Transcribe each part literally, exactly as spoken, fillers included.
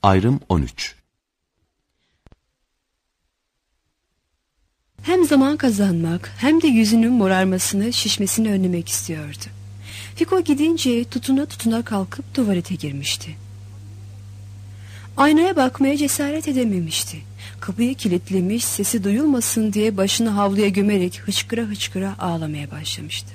Ayrım on üç. Hem zaman kazanmak hem de yüzünün morarmasını, şişmesini önlemek istiyordu. Fiko gidince tutuna tutuna kalkıp tuvalete girmişti. Aynaya bakmaya cesaret edememişti. Kapıyı kilitlemiş, sesi duyulmasın diye başını havluya gömerek hıçkıra hıçkıra ağlamaya başlamıştı.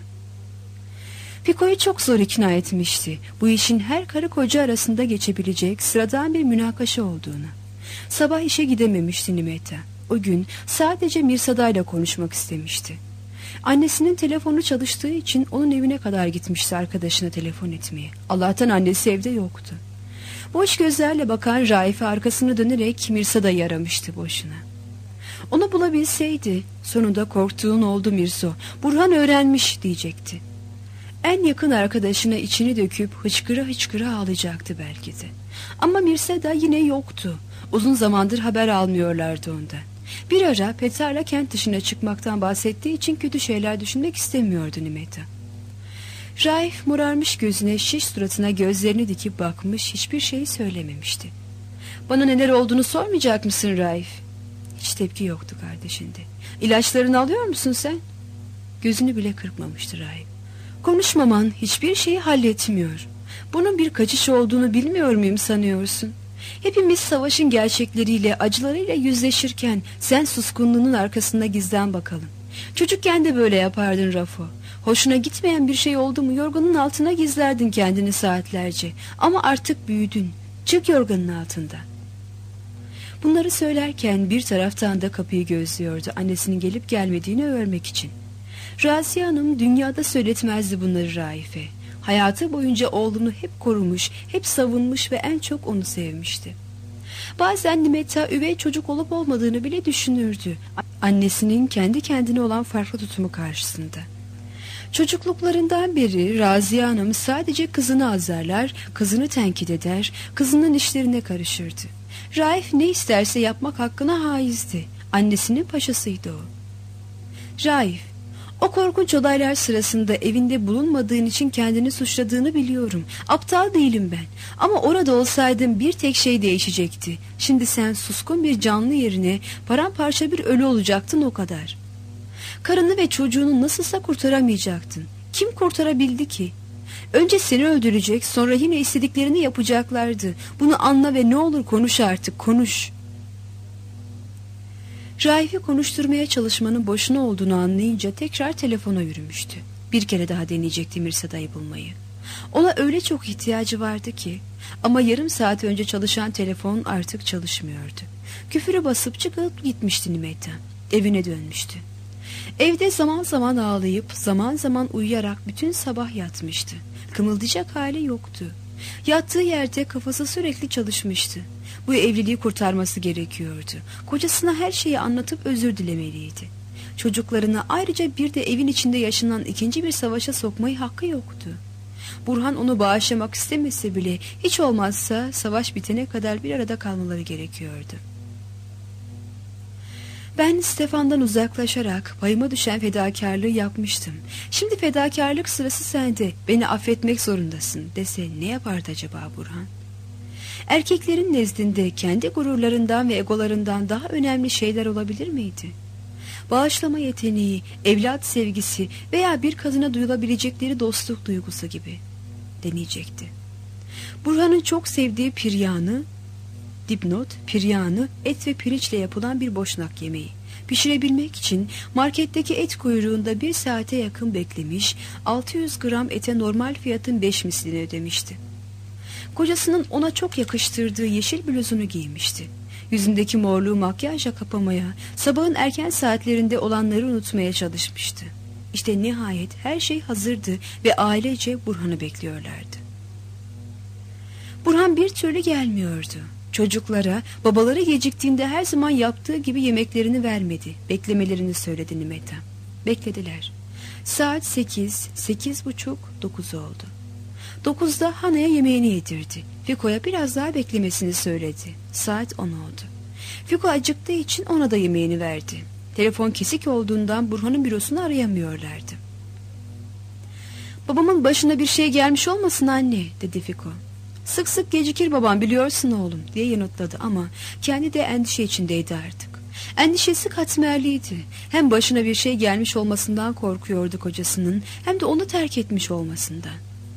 Fiko'yu çok zor ikna etmişti. Bu işin her karı koca arasında geçebilecek sıradan bir münakaşa olduğunu. Sabah işe gidememişti Nimeta. O gün sadece Mirsada'yla konuşmak istemişti. Annesinin telefonu çalıştığı için onun evine kadar gitmişti arkadaşına telefon etmeye. Allah'tan annesi evde yoktu. Boş gözlerle bakan Raife arkasını dönerek Mirsada'yı aramıştı boşuna. Onu bulabilseydi sonunda korktuğun oldu Mirso. Burhan öğrenmiş diyecekti. En yakın arkadaşına içini döküp hıçkıra hıçkıra ağlayacaktı belki de. Ama Mirsada yine yoktu. Uzun zamandır haber almıyorlardı ondan. Bir ara Petar'la kent dışına çıkmaktan bahsettiği için kötü şeyler düşünmek istemiyordu Nimeta. Raif morarmış gözüne, şiş suratına gözlerini dikip bakmış, hiçbir şey söylememişti. Bana neler olduğunu sormayacak mısın Raif? Hiç tepki yoktu kardeşinde. İlaçlarını alıyor musun sen? Gözünü bile kırpmamıştı Raif. Konuşmaman hiçbir şeyi halletmiyor. Bunun bir kaçış olduğunu bilmiyor muyum sanıyorsun? Hepimiz savaşın gerçekleriyle, acılarıyla yüzleşirken sen suskunluğunun arkasında gizlen bakalım. Çocukken de böyle yapardın Rafo. Hoşuna gitmeyen bir şey oldu mu yorganın altına gizlerdin kendini saatlerce. Ama artık büyüdün. Çık yorganın altından. Bunları söylerken bir taraftan da kapıyı gözlüyordu, annesinin gelip gelmediğini öğrenmek için. Raziye Hanım dünyada söyletmezdi bunları Raife. Hayatı boyunca oğlunu hep korumuş, hep savunmuş ve en çok onu sevmişti. Bazen Nimeta üvey çocuk olup olmadığını bile düşünürdü. Annesinin kendi kendine olan farklı tutumu karşısında. Çocukluklarından beri Raziye Hanım sadece kızını azarlar, kızını tenkit eder, kızının işlerine karışırdı. Raif ne isterse yapmak hakkına haizdi. Annesinin paşasıydı o. Raif, o korkunç olaylar sırasında evinde bulunmadığın için kendini suçladığını biliyorum. Aptal değilim ben. Ama orada olsaydım bir tek şey değişecekti. Şimdi sen suskun bir canlı yerine paramparça bir ölü olacaktın, o kadar. Karını ve çocuğunu nasılsa kurtaramayacaktın. Kim kurtarabildi ki? Önce seni öldürecek, sonra yine istediklerini yapacaklardı. Bunu anla ve ne olur konuş artık, konuş. Raif'i konuşturmaya çalışmanın boşuna olduğunu anlayınca tekrar telefona yürümüştü. Bir kere daha deneyecekti Mirsada'yı bulmayı. Ona öyle çok ihtiyacı vardı ki. Ama yarım saat önce çalışan telefon artık çalışmıyordu. Küfürü basıp çıkıp gitmişti Nimeta. Evine dönmüştü. Evde zaman zaman ağlayıp zaman zaman uyuyarak bütün sabah yatmıştı. Kımıldayacak hali yoktu. Yattığı yerde kafası sürekli çalışmıştı. Bu evliliği kurtarması gerekiyordu. Kocasına her şeyi anlatıp özür dilemeliydi. Çocuklarını, ayrıca bir de evin içinde yaşanan ikinci bir savaşa sokmayı hakkı yoktu. Burhan onu bağışlamak istemese bile hiç olmazsa savaş bitene kadar bir arada kalmaları gerekiyordu. Ben Stefan'dan uzaklaşarak payıma düşen fedakarlığı yapmıştım. Şimdi fedakarlık sırası sende. Beni affetmek zorundasın dese ne yapardı acaba Burhan? Erkeklerin nezdinde kendi gururlarından ve egolarından daha önemli şeyler olabilir miydi? Bağışlama yeteneği, evlat sevgisi veya bir kadına duyulabilecekleri dostluk duygusu gibi. Deneyecekti. Burhan'ın çok sevdiği piryanı, dipnot, piryanı, et ve pirinçle yapılan bir boşnak yemeği. Pişirebilmek için marketteki et kuyruğunda bir saate yakın beklemiş, altı yüz gram ete normal fiyatın beş mislini ödemişti. Kocasının ona çok yakıştırdığı yeşil bluzunu giymişti. Yüzündeki morluğu makyajla kapamaya, sabahın erken saatlerinde olanları unutmaya çalışmıştı. İşte nihayet her şey hazırdı ve ailece Burhan'ı bekliyorlardı. Burhan bir türlü gelmiyordu. Çocuklara babaları geciktiğinde her zaman yaptığı gibi yemeklerini vermedi. Beklemelerini söyledi Nimeta. Beklediler. Saat sekiz, sekiz buçuk, dokuz oldu. Dokuzda Hana'ya yemeğini yedirdi. Fiko'ya biraz daha beklemesini söyledi. Saat on oldu. Fiko acıktığı için ona da yemeğini verdi. Telefon kesik olduğundan Burhan'ın bürosunu arayamıyorlardı. Babamın başına bir şey gelmiş olmasın anne, dedi Fiko. Sık sık gecikir babam, biliyorsun oğlum diye yanıtladı ama kendi de endişe içindeydi artık. Endişesi katmerliydi. Hem başına bir şey gelmiş olmasından korkuyordu kocasının, hem de onu terk etmiş olmasından.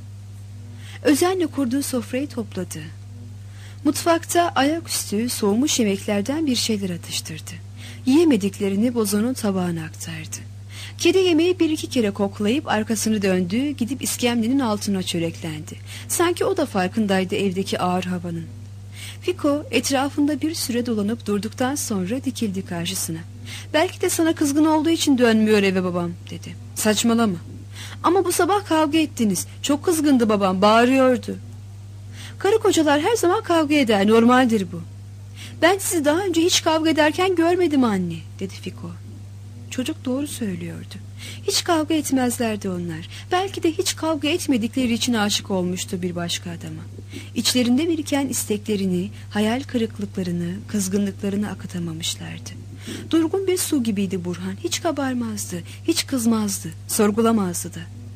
Özenle kurduğu sofrayı topladı. Mutfakta ayaküstü soğumuş yemeklerden bir şeyler atıştırdı. Yiyemediklerini Bozo'nun tabağına aktardı. Kedi yemeği bir iki kere koklayıp arkasını döndü, gidip iskemlenin altına çöreklendi. Sanki o da farkındaydı evdeki ağır havanın. Fiko etrafında bir süre dolanıp durduktan sonra dikildi karşısına. Belki de sana kızgın olduğu için dönmüyor eve babam dedi. Saçmalama. Ama bu sabah kavga ettiniz. Çok kızgındı babam, bağırıyordu. Karı kocalar her zaman kavga eder, normaldir bu. Ben sizi daha önce hiç kavga ederken görmedim anne dedi Fiko. Çocuk doğru söylüyordu. Hiç kavga etmezlerdi onlar. Belki de hiç kavga etmedikleri için aşık olmuştu bir başka adama. İçlerinde biriken isteklerini, hayal kırıklıklarını, kızgınlıklarını akıtamamışlardı. Durgun bir su gibiydi Burhan. Hiç kabarmazdı, hiç kızmazdı, sorgulamazdı da.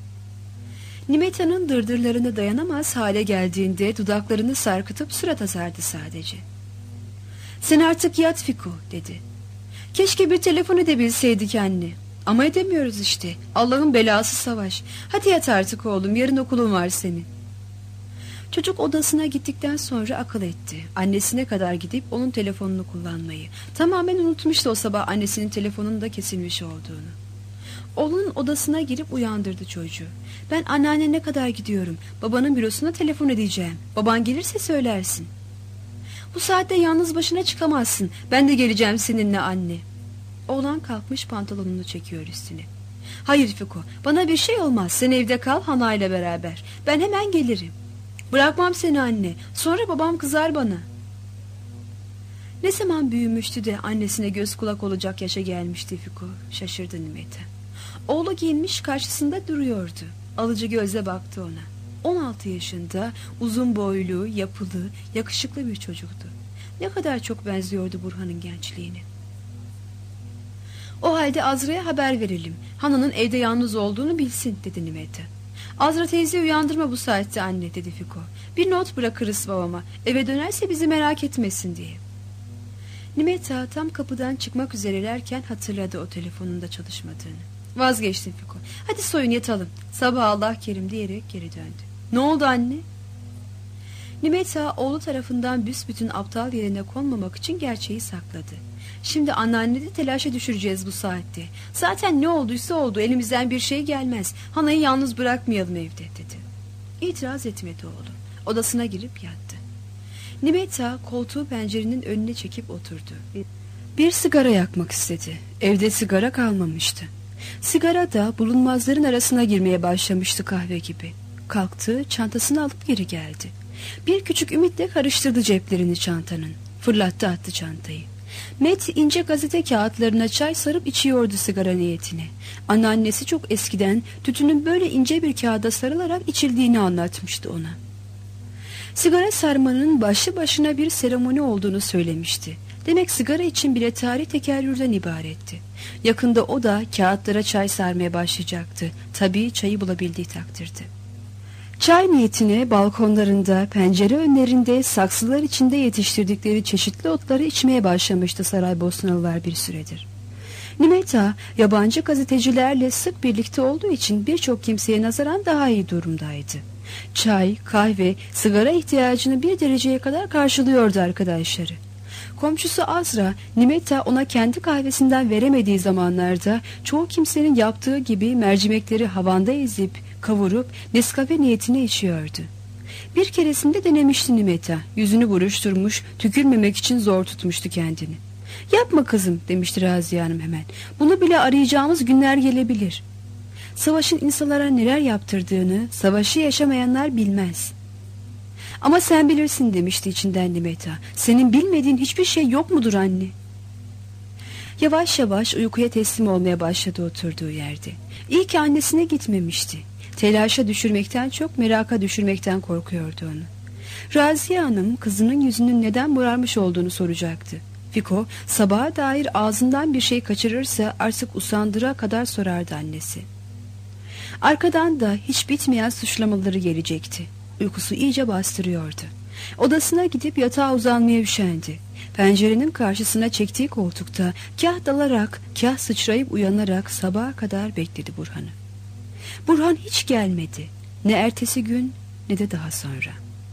Nimeta'nın dırdırlarına dayanamaz hale geldiğinde dudaklarını sarkıtıp surat asardı sadece. Sen artık yat Fiko dedi. Keşke bir telefon edebilseydik anne. Ama edemiyoruz işte. Allah'ın belası savaş. Hadi yat artık oğlum, yarın okulun var senin. Çocuk odasına gittikten sonra akıl etti. Annesine kadar gidip onun telefonunu kullanmayı. Tamamen unutmuştu o sabah annesinin telefonunun da kesilmiş olduğunu. Oğlunun odasına girip uyandırdı çocuğu. Ben anneannene kadar gidiyorum. Babanın bürosuna telefon edeceğim. Baban gelirse söylersin. Bu saatte yalnız başına çıkamazsın. Ben de geleceğim seninle anne. Oğlan kalkmış, pantolonunu çekiyor üstüne. Hayır Fiko, bana bir şey olmaz. Sen evde kal Hana ile beraber. Ben hemen gelirim. Bırakmam seni anne. Sonra babam kızar bana. Ne zaman büyümüştü de annesine göz kulak olacak yaşa gelmişti Fiko. Şaşırdı Nimete. Oğlu giyinmiş karşısında duruyordu. Alıcı gözle baktı ona. on altı yaşında, uzun boylu, yapılı, yakışıklı bir çocuktu. Ne kadar çok benziyordu Burhan'ın gençliğine. O halde Azra'ya haber verelim. Hana'nın evde yalnız olduğunu bilsin dedi Nimete. Azra teyzeyi uyandırma bu saatte anne dedi Fiko. Bir not bırakırız babama. Eve dönerse bizi merak etmesin diye. Nimeta tam kapıdan çıkmak üzerelerken hatırladı o telefonun da çalışmadığını. Vazgeçtim Fiko. Hadi soyun yatalım. Sabah Allah kerim diyerek geri döndü. Ne oldu anne? Nimeta oğlu tarafından büsbütün aptal yerine konmamak için gerçeği sakladı. Şimdi anneanneni telaşa düşüreceğiz bu saatte. Zaten ne olduysa oldu, elimizden bir şey gelmez. Hana'yı yalnız bırakmayalım evde dedi. İtiraz etmedi oğlu. Odasına girip yattı. Nimeta koltuğu pencerenin önüne çekip oturdu. Bir sigara yakmak istedi. Evde sigara kalmamıştı. Sigara da bulunmazların arasına girmeye başlamıştı kahve gibi. Kalktı, çantasını alıp geri geldi. Bir küçük ümitle karıştırdı ceplerini çantanın. Fırlattı attı çantayı. Met ince gazete kağıtlarına çay sarıp içiyordu sigara niyetine. Anneannesi çok eskiden tütünün böyle ince bir kağıda sarılarak içildiğini anlatmıştı ona. Sigara sarmanın başlı başına bir seremoni olduğunu söylemişti. Demek sigara için bile tarih tekerrürden ibaretti. Yakında o da kağıtlara çay sarmaya başlayacaktı. Tabii çayı bulabildiği takdirde. Çay niyetine balkonlarında, pencere önlerinde, saksılar içinde yetiştirdikleri çeşitli otları içmeye başlamıştı Saraybosnalılar bir süredir. Nimeta, yabancı gazetecilerle sık birlikte olduğu için birçok kimseye nazaran daha iyi durumdaydı. Çay, kahve, sigara ihtiyacını bir dereceye kadar karşılıyordu arkadaşları. Komşusu Azra, Nimeta ona kendi kahvesinden veremediği zamanlarda çoğu kimsenin yaptığı gibi mercimekleri havanda ezip, kavurup Nescafe niyetine içiyordu. Bir keresinde denemişti Nimeta. Yüzünü buruşturmuş, tükürmemek için zor tutmuştu kendini. Yapma kızım demişti Raziye Hanım hemen. Bunu bile arayacağımız günler gelebilir. Savaşın insanlara neler yaptırdığını savaşı yaşamayanlar bilmez. Ama sen bilirsin demişti içinden Nimeta. Senin bilmediğin hiçbir şey yok mudur anne? Yavaş yavaş uykuya teslim olmaya başladı oturduğu yerde. İyi ki annesine gitmemişti. Telaşa düşürmekten çok meraka düşürmekten korkuyordu onu. Raziye Hanım kızının yüzünün neden morarmış olduğunu soracaktı. Fiko sabaha dair ağzından bir şey kaçırırsa artık usandıra kadar sorardı annesi. Arkadan da hiç bitmeyen suçlamaları gelecekti. Uykusu iyice bastırıyordu. Odasına gidip yatağa uzanmaya üşendi. Pencerenin karşısına çektiği koltukta kah dalarak, kah sıçrayıp uyanarak sabaha kadar bekledi Burhan'ı. Burhan hiç gelmedi. Ne ertesi gün ne de daha sonra.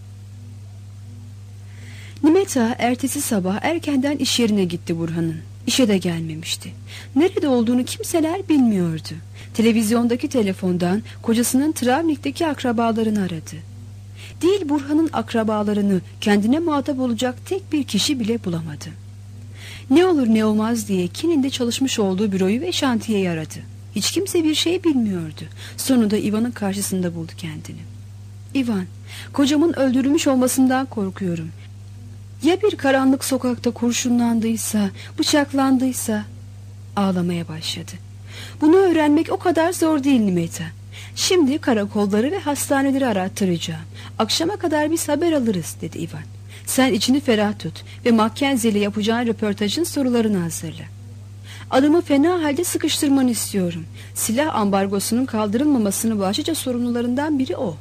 Nimet Ağa ertesi sabah erkenden iş yerine gitti Burhan'ın. İşe de gelmemişti. Nerede olduğunu kimseler bilmiyordu. Televizyondaki telefondan kocasının Travnik'teki akrabalarını aradı. Değil Burhan'ın akrabalarını, kendine muhatap olacak tek bir kişi bile bulamadı. Ne olur ne olmaz diye Kinin'de çalışmış olduğu büroyu ve şantiyeyi aradı. Hiç kimse bir şey bilmiyordu. Sonunda Ivan'ın karşısında buldu kendini. "İvan, kocamın öldürülmüş olmasından korkuyorum. Ya bir karanlık sokakta kurşunlandıysa, bıçaklandıysa?" Ağlamaya başladı. "Bunu öğrenmek o kadar zor değil Nimet Ağa. Şimdi karakolları ve hastaneleri arattıracağım. Akşama kadar bir haber alırız," dedi Ivan. "Sen içini ferah tut ve Mackenzie ile yapacağın röportajın sorularını hazırla. Adamı fena halde sıkıştırmanı istiyorum. Silah ambargosunun kaldırılmamasının başlıca sorumlularından biri o."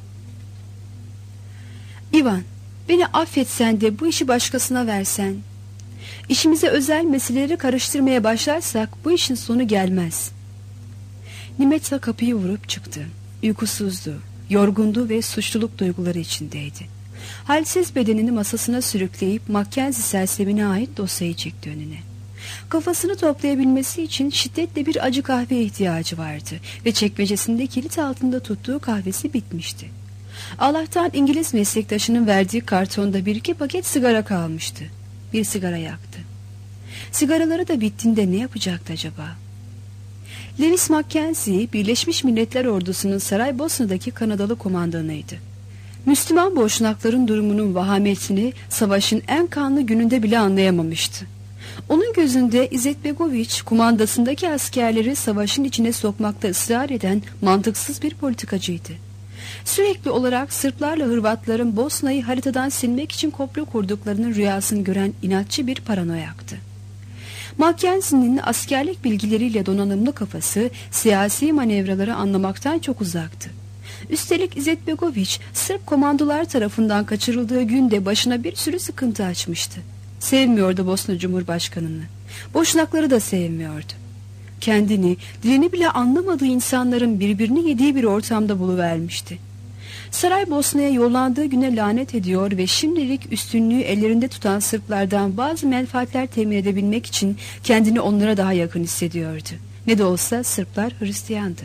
"İvan, beni affetsen de bu işi başkasına versen. İşimize özel meseleleri karıştırmaya başlarsak bu işin sonu gelmez." Nimet Ağa kapıyı vurup çıktı. Uykusuzdu, yorgundu ve suçluluk duyguları içindeydi. Halsiz bedenini masasına sürükleyip Mackenzie sersemine ait dosyayı çekti önüne. Kafasını toplayabilmesi için şiddetle bir acı kahveye ihtiyacı vardı ve çekmecesinde kilit altında tuttuğu kahvesi bitmişti. Allah'tan İngiliz meslektaşının verdiği kartonda bir iki paket sigara kalmıştı. Bir sigara yaktı. Sigaraları da bittiğinde ne yapacaktı acaba? Lewis Mackenzie, Birleşmiş Milletler Ordusu'nun Saraybosna'daki Kanadalı komandanıydı. Müslüman boşnakların durumunun vahametini savaşın en kanlı gününde bile anlayamamıştı. Onun gözünde İzetbegoviç, kumandasındaki askerleri savaşın içine sokmakta ısrar eden mantıksız bir politikacıydı. Sürekli olarak Sırplarla Hırvatların Bosna'yı haritadan silmek için komplo kurduklarının rüyasını gören inatçı bir paranoyaktı. Mackenzie'nin askerlik bilgileriyle donanımlı kafası siyasi manevraları anlamaktan çok uzaktı. Üstelik İzetbegoviç Sırp komandolar tarafından kaçırıldığı günde başına bir sürü sıkıntı açmıştı. Sevmiyordu Bosna Cumhurbaşkanı'nı. Boşnakları da sevmiyordu. Kendini, dilini bile anlamadığı insanların birbirini yediği bir ortamda buluvermişti. Saraybosna'ya yollandığı güne lanet ediyor ve şimdilik üstünlüğü ellerinde tutan Sırplardan bazı menfaatler temin edebilmek için kendini onlara daha yakın hissediyordu. Ne de olsa Sırplar Hristiyandı.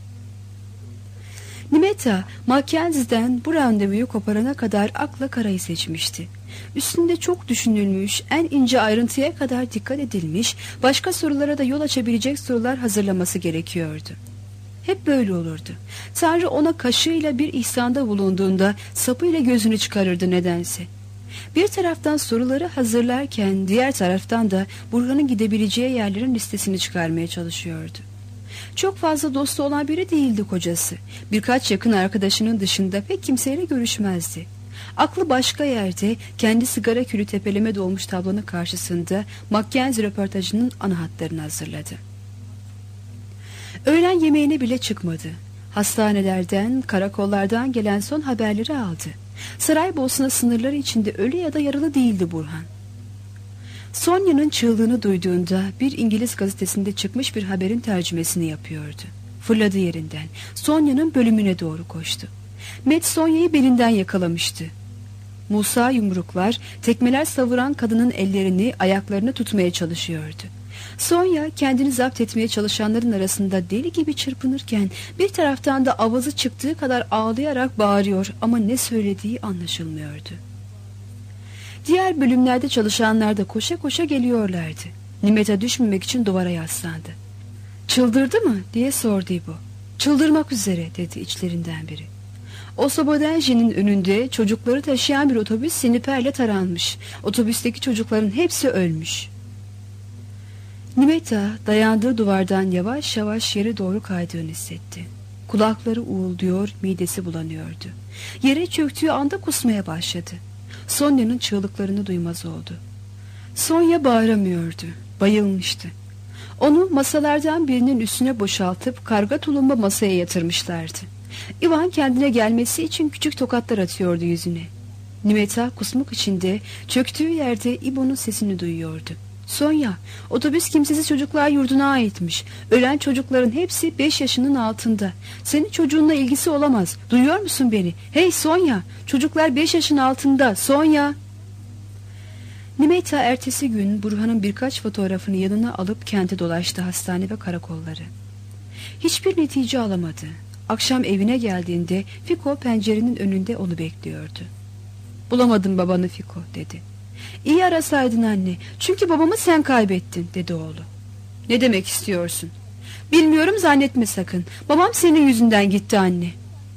Nimet Ağa, Mackenzie'den bu randevuyu koparana kadar akla karayı seçmişti. Üstünde çok düşünülmüş, en ince ayrıntıya kadar dikkat edilmiş, başka sorulara da yol açabilecek sorular hazırlaması gerekiyordu. Hep böyle olurdu. Tanrı ona kaşığıyla bir ihsanda bulunduğunda sapıyla gözünü çıkarırdı nedense. Bir taraftan soruları hazırlarken diğer taraftan da Burhan'ın gidebileceği yerlerin listesini çıkarmaya çalışıyordu. Çok fazla dostu olan biri değildi kocası. Birkaç yakın arkadaşının dışında pek kimseyle görüşmezdi. Aklı başka yerde, kendi sigara külü tepeleme dolmuş tablonun karşısında Mackenzie röportajının ana hatlarını hazırladı. Öğlen yemeğine bile çıkmadı. Hastanelerden, karakollardan gelen son haberleri aldı. Saraybosna sınırları içinde ölü ya da yaralı değildi Burhan. Sonya'nın çığlığını duyduğunda bir İngiliz gazetesinde çıkmış bir haberin tercümesini yapıyordu. Fırladı yerinden. Sonya'nın bölümüne doğru koştu. Met Sonya'yı belinden yakalamıştı. Musa yumruklar, tekmeler savuran kadının ellerini, ayaklarını tutmaya çalışıyordu. Sonya kendini zapt etmeye çalışanların arasında deli gibi çırpınırken bir taraftan da avazı çıktığı kadar ağlayarak bağırıyor ama ne söylediği anlaşılmıyordu. Diğer bölümlerde çalışanlar da koşa koşa geliyorlardı. Nimet Ağa düşmemek için duvara yaslandı. "Çıldırdı mı?" diye sordu İbo. "Çıldırmak üzere," dedi içlerinden biri. Oslobodenji'nin önünde çocukları taşıyan bir otobüs sniperle taranmış. Otobüsteki çocukların hepsi ölmüş. Nimet Ağa dayandığı duvardan yavaş yavaş yere doğru kaydığını hissetti. Kulakları uğulduyor, midesi bulanıyordu. Yere çöktüğü anda kusmaya başladı. Sonya'nın çığlıklarını duymaz oldu. Sonya bağıramıyordu, bayılmıştı. Onu masalardan birinin üstüne boşaltıp karga tulumba masaya yatırmışlardı. Ivan kendine gelmesi için küçük tokatlar atıyordu yüzüne. Nimeta kusmuk içinde çöktüğü yerde İbo'nun sesini duyuyordu. Sonya, otobüs kimsesiz çocuklar yurduna aitmiş. Ölen çocukların hepsi beş yaşının altında. Senin çocuğunla ilgisi olamaz. Duyuyor musun beni? Hey Sonya, çocuklar beş yaşın altında. Sonya. Nimeta ertesi gün Burhan'ın birkaç fotoğrafını yanına alıp kenti dolaştı, hastane ve karakolları. Hiçbir netice alamadı. Akşam evine geldiğinde Fiko pencerenin önünde onu bekliyordu. Bulamadım babanı Fiko dedi. İyi arasaydın anne, çünkü babamı sen kaybettin dedi oğlu. Ne demek istiyorsun? Bilmiyorum zannetme sakın. Babam senin yüzünden gitti anne.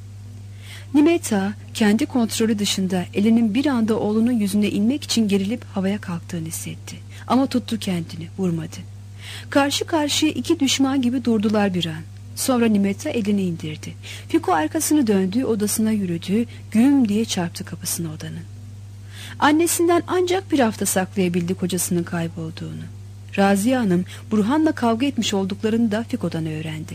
Nimeta kendi kontrolü dışında elinin bir anda oğlunun yüzüne inmek için gerilip havaya kalktığını hissetti. Ama tuttu kendini, vurmadı. Karşı karşıya iki düşman gibi durdular bir an. Sonra Nimeta elini indirdi. Fiko arkasını döndü, odasına yürüdü, güm diye çarptı kapısına odanın. Annesinden ancak bir hafta saklayabildi kocasının kaybolduğunu. Raziye Hanım Burhan'la kavga etmiş olduklarını da Fiko'dan öğrendi.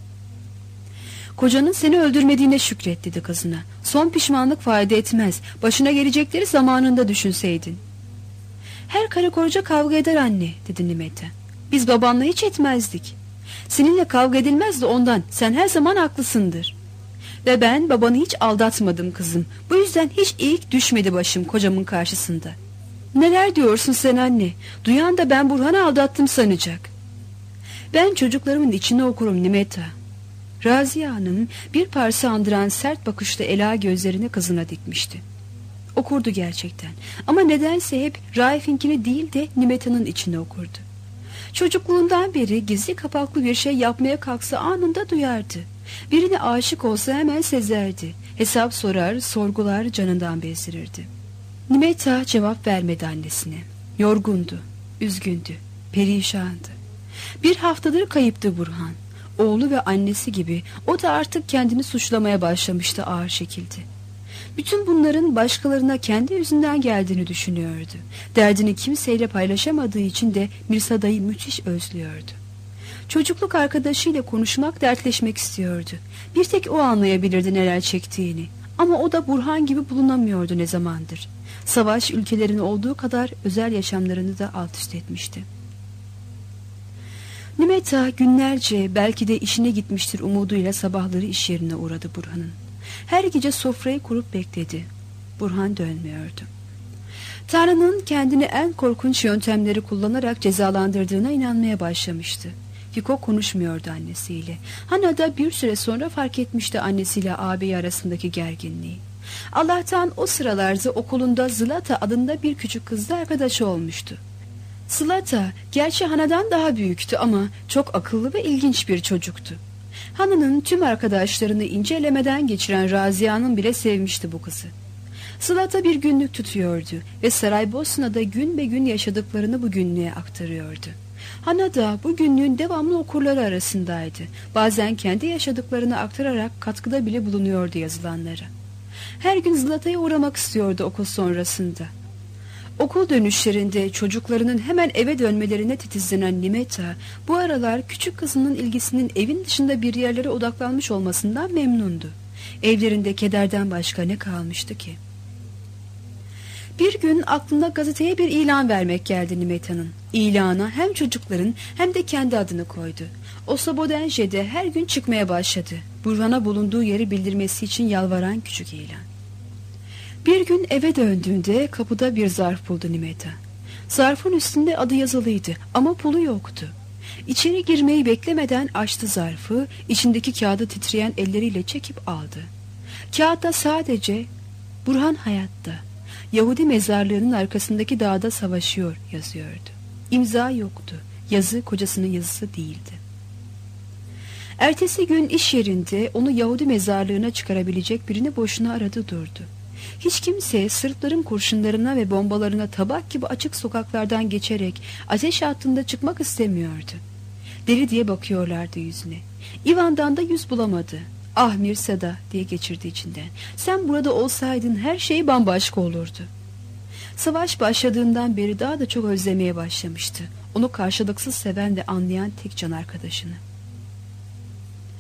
Kocanın seni öldürmediğine şükret dedi kızına. Son pişmanlık fayda etmez. Başına gelecekleri zamanında düşünseydin. Her karı koca kavga eder anne dedi Nimeta. Biz babanla hiç etmezdik. Seninle kavga edilmez de ondan. Sen her zaman haklısındır. Ve ben babanı hiç aldatmadım kızım. Bu yüzden hiç eğik düşmedi başım kocamın karşısında. Neler diyorsun sen anne? Duyan da ben Burhan'ı aldattım sanacak. Ben çocuklarımın içine okurum Nimeta. Raziye Hanım bir parça andıran sert bakışlı ela gözlerini kızına dikmişti. Okurdu gerçekten. Ama nedense hep Raif'inkini değil de Nimeta'nın içine okurdu. Çocukluğundan beri gizli kapaklı bir şey yapmaya kalksa anında duyardı. Birine aşık olsa hemen sezerdi. Hesap sorar, sorgular, canından bezdirirdi. Nimeta cevap vermedi annesine. Yorgundu, üzgündü, perişandı. Bir haftadır kayıptı Burhan. Oğlu ve annesi gibi o da artık kendini suçlamaya başlamıştı ağır şekilde. Bütün bunların başkalarına kendi yüzünden geldiğini düşünüyordu. Derdini kimseyle paylaşamadığı için de Mirsada'yı müthiş özlüyordu. Çocukluk arkadaşıyla konuşmak, dertleşmek istiyordu. Bir tek o anlayabilirdi neler çektiğini. Ama o da Burhan gibi bulunamıyordu ne zamandır. Savaş ülkelerin olduğu kadar özel yaşamlarını da alt üst etmişti. Nimeta günlerce belki de işine gitmiştir umuduyla sabahları iş yerine uğradı Burhan'ın. Her gece sofrayı kurup bekledi. Burhan dönmüyordu. Tanrı'nın kendini en korkunç yöntemleri kullanarak cezalandırdığına inanmaya başlamıştı. Fiko konuşmuyordu annesiyle. Hana da bir süre sonra fark etmişti annesiyle ağabeyi arasındaki gerginliği. Allah'tan o sıralarda okulunda Zlata adında bir küçük kızla arkadaşı olmuştu. Zlata gerçi Hana'dan daha büyüktü ama çok akıllı ve ilginç bir çocuktu. Hana'nın tüm arkadaşlarını incelemeden geçiren Raziye Hanım bile sevmişti bu kızı. Zlata bir günlük tutuyordu ve Saraybosna'da gün be gün yaşadıklarını bu günlüğe aktarıyordu. Hana da bu günlüğün devamlı okurları arasındaydı. Bazen kendi yaşadıklarını aktararak katkıda bile bulunuyordu yazılanlara. Her gün Zlata'ya uğramak istiyordu okul sonrasında. Okul dönüşlerinde çocuklarının hemen eve dönmelerine titizlenen Nimeta bu aralar küçük kızının ilgisinin evin dışında bir yerlere odaklanmış olmasından memnundu. Evlerinde kederden başka ne kalmıştı ki? Bir gün aklına gazeteye bir ilan vermek geldi Nimeta'nın. İlana hem çocukların hem de kendi adını koydu. Osobodenje'de her gün çıkmaya başladı. Burhan'a bulunduğu yeri bildirmesi için yalvaran küçük ilan. Bir gün eve döndüğünde kapıda bir zarf buldu Nimeta. Zarfın üstünde adı yazılıydı ama pulu yoktu. İçeri girmeyi beklemeden açtı zarfı, içindeki kağıdı titreyen elleriyle çekip aldı. Kağıtta sadece "Burhan hayatta, Yahudi mezarlığının arkasındaki dağda savaşıyor" yazıyordu. İmza yoktu. Yazı kocasının yazısı değildi. Ertesi gün iş yerinde onu Yahudi mezarlığına çıkarabilecek birini boşuna aradı durdu. Hiç kimse Sırpların kurşunlarına ve bombalarına tabak gibi açık sokaklardan geçerek ateş hattında çıkmak istemiyordu. Deli diye bakıyorlardı yüzüne. Ivan'dan da yüz bulamadı. "Ah Mirsada" diye geçirdi içinden. "Sen burada olsaydın her şey bambaşka olurdu." Savaş başladığından beri daha da çok özlemeye başlamıştı. Onu karşılıksız seven ve anlayan tek can arkadaşını.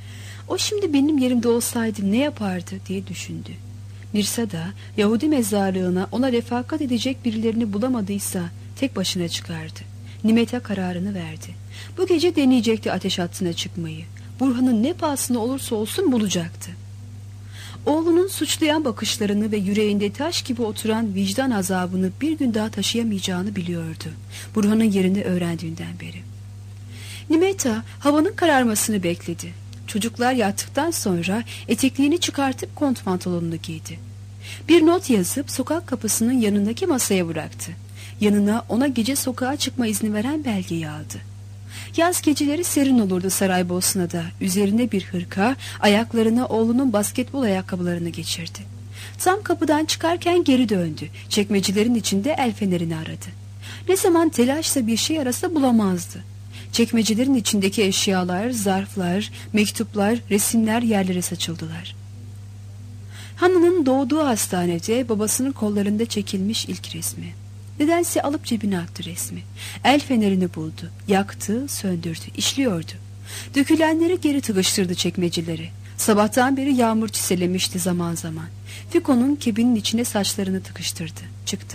O şimdi benim yerimde olsaydı ne yapardı diye düşündü. Mirsa da Yahudi mezarlığına ona refakat edecek birilerini bulamadıysa tek başına çıkardı. Nimet'e kararını verdi. Bu gece deneyecekti ateş hattına çıkmayı. Burhan'ın ne pahasına olursa olsun bulacaktı. Oğlunun suçlayan bakışlarını ve yüreğinde taş gibi oturan vicdan azabını bir gün daha taşıyamayacağını biliyordu. Burhan'ın yerini öğrendiğinden beri. Nimeta havanın kararmasını bekledi. Çocuklar yattıktan sonra etekliğini çıkartıp kont pantolonunu giydi. Bir not yazıp sokak kapısının yanındaki masaya bıraktı. Yanına ona gece sokağa çıkma izni veren belgeyi aldı. Yaz geceleri serin olurdu Saraybosna'da. Üzerine bir hırka, ayaklarına oğlunun basketbol ayakkabılarını geçirdi. Tam kapıdan çıkarken geri döndü. Çekmecelerin içinde el fenerini aradı. Ne zaman telaşla bir şey arasa bulamazdı. Çekmecelerin içindeki eşyalar, zarflar, mektuplar, resimler yerlere saçıldılar. Hanı'nın doğduğu hastanede babasının kollarında çekilmiş ilk resmi. Nedense alıp cebine attı resmi. El fenerini buldu. Yaktı, söndürdü. İşliyordu. Dökülenleri geri tıkıştırdı çekmeceleri. Sabahtan beri yağmur çiselemişti zaman zaman. Fiko'nun kebinin içine saçlarını tıkıştırdı. Çıktı.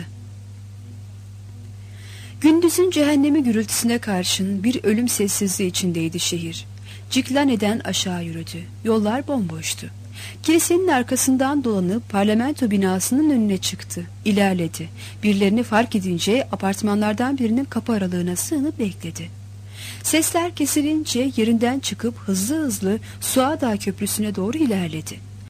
Gündüzün cehennemi gürültüsüne karşın bir ölüm sessizliği içindeydi şehir. Ciklane'den aşağı yürüdü. Yollar bomboştu. Kilisenin arkasından dolanıp parlamento binasının önüne çıktı. İlerledi. Birilerini fark edince apartmanlardan birinin kapı aralığına sığınıp bekledi. Sesler kesilince yerinden çıkıp hızlı hızlı Suada Köprüsü'ne doğru ilerledi.